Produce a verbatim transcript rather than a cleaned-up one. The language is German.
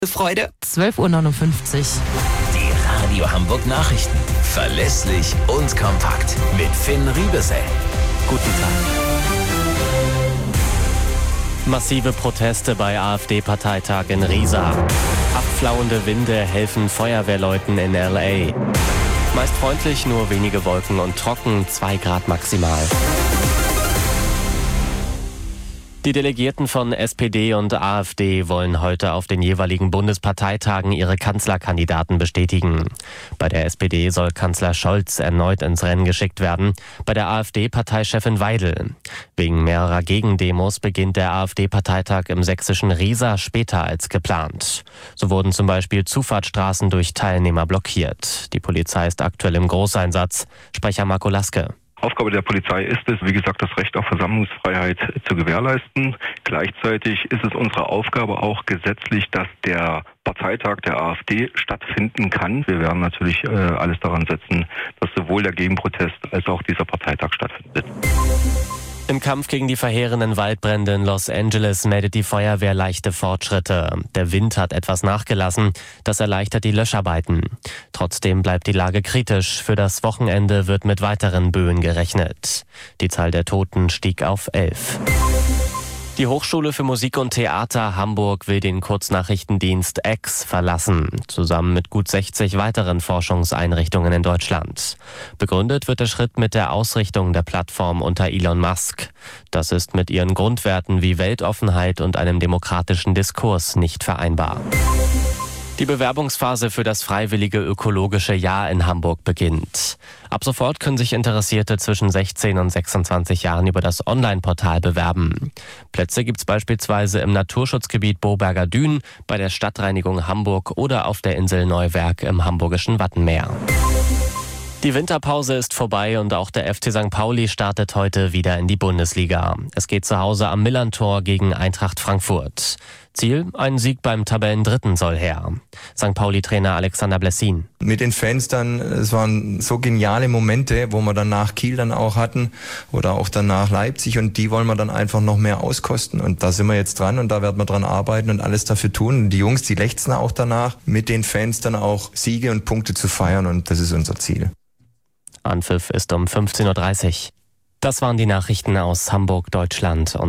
Freude. zwölf Uhr neunundfünfzig. Die Radio Hamburg Nachrichten. Verlässlich und kompakt. Mit Finn Riebesell. Guten Tag. Massive Proteste bei AfD-Parteitag in Riesa. Abflauende Winde helfen Feuerwehrleuten in L A. Meist freundlich, nur wenige Wolken und trocken, zwei Grad maximal. Die Delegierten von S P D und AfD wollen heute auf den jeweiligen Bundesparteitagen ihre Kanzlerkandidaten bestätigen. Bei der S P D soll Kanzler Scholz erneut ins Rennen geschickt werden, bei der AfD-Parteichefin Weidel. Wegen mehrerer Gegendemos beginnt der AfD-Parteitag im sächsischen Riesa später als geplant. So wurden zum Beispiel Zufahrtsstraßen durch Teilnehmer blockiert. Die Polizei ist aktuell im Großeinsatz. Sprecher Marco Laske. Aufgabe der Polizei ist es, wie gesagt, das Recht auf Versammlungsfreiheit zu gewährleisten. Gleichzeitig ist es unsere Aufgabe auch gesetzlich, dass der Parteitag der AfD stattfinden kann. Wir werden natürlich äh, alles daran setzen, dass sowohl der Gegenprotest als auch dieser Parteitag stattfindet. Im Kampf gegen die verheerenden Waldbrände in Los Angeles meldet die Feuerwehr leichte Fortschritte. Der Wind hat etwas nachgelassen, das erleichtert die Löscharbeiten. Trotzdem bleibt die Lage kritisch. Für das Wochenende wird mit weiteren Böen gerechnet. Die Zahl der Toten stieg auf elf. Die Hochschule für Musik und Theater Hamburg will den Kurznachrichtendienst X verlassen, zusammen mit gut sechzig weiteren Forschungseinrichtungen in Deutschland. Begründet wird der Schritt mit der Ausrichtung der Plattform unter Elon Musk. Das ist mit ihren Grundwerten wie Weltoffenheit und einem demokratischen Diskurs nicht vereinbar. Die Bewerbungsphase für das freiwillige ökologische Jahr in Hamburg beginnt. Ab sofort können sich Interessierte zwischen sechzehn und sechsundzwanzig Jahren über das Online-Portal bewerben. Plätze gibt es beispielsweise im Naturschutzgebiet Boberger Dün, bei der Stadtreinigung Hamburg oder auf der Insel Neuwerk im hamburgischen Wattenmeer. Die Winterpause ist vorbei und auch der F C Sankt Pauli startet heute wieder in die Bundesliga. Es geht zu Hause am Millerntor gegen Eintracht Frankfurt. Ziel, ein Sieg beim Tabellendritten soll her. Sankt Pauli-Trainer Alexander Blessin. Mit den Fans dann, es waren so geniale Momente, wo wir dann nach Kiel dann auch hatten oder auch dann nach Leipzig, und die wollen wir dann einfach noch mehr auskosten, und da sind wir jetzt dran und da werden wir dran arbeiten und alles dafür tun. Und die Jungs, die lechzen auch danach, mit den Fans dann auch Siege und Punkte zu feiern, und das ist unser Ziel. Anpfiff ist um fünfzehn Uhr dreißig. Das waren die Nachrichten aus Hamburg, Deutschland und